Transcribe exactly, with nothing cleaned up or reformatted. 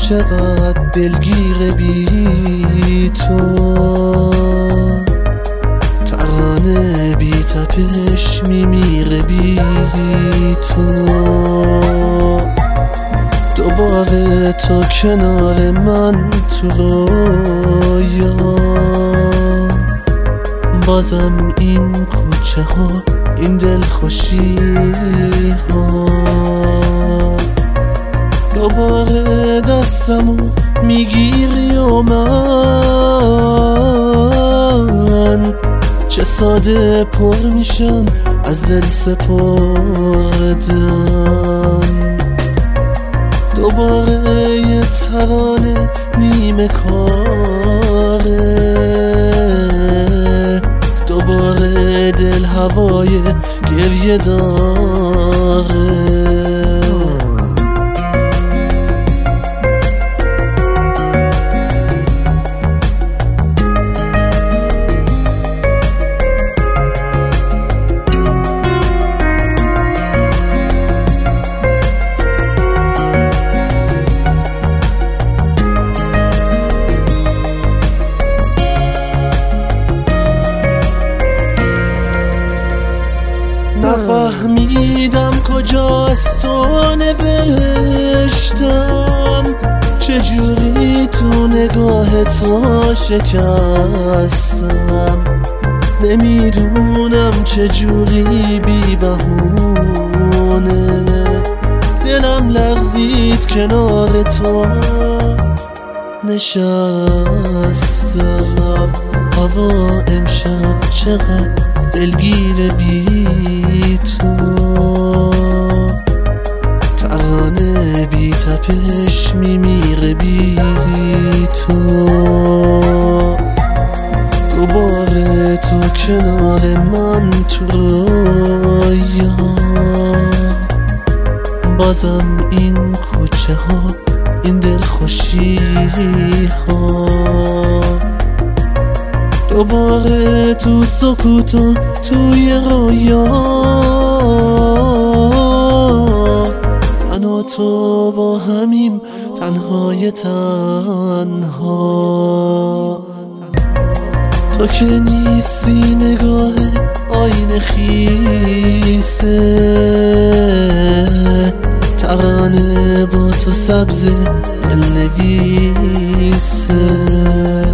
چقدر دلگیر بی تو، ترانه بی تپش میمیره بی تو. دوباره تو کنار من تو رویا، بازم این کوچه ها، این دلخوشی ها. دوباره دستمو میگیری و من چه ساده پر میشم از دل سپردن. دوباره یه ترانه نیمه کاره، دوباره دل هوای گریه داره. نفهمیدم کجا از تو نوشتم، چجوری تو نگاه تو شکستم. نمیدونم چجوری بی بهونه دلم لغزید کنار تو نشستم. هوا امشب چقدر دلگیر بی تو، ترانه بی تپش میمیره بی تو. دوباره تو کنار من تو رویا، بازم این کوچه ها، این دلخوشی ها. دوباره تو سکوت و توی رویا، من و تو با همیم تنهای تنها. تو که نیستی نگاه آینه خیسه، ترانه با تو سبز دل نویسه.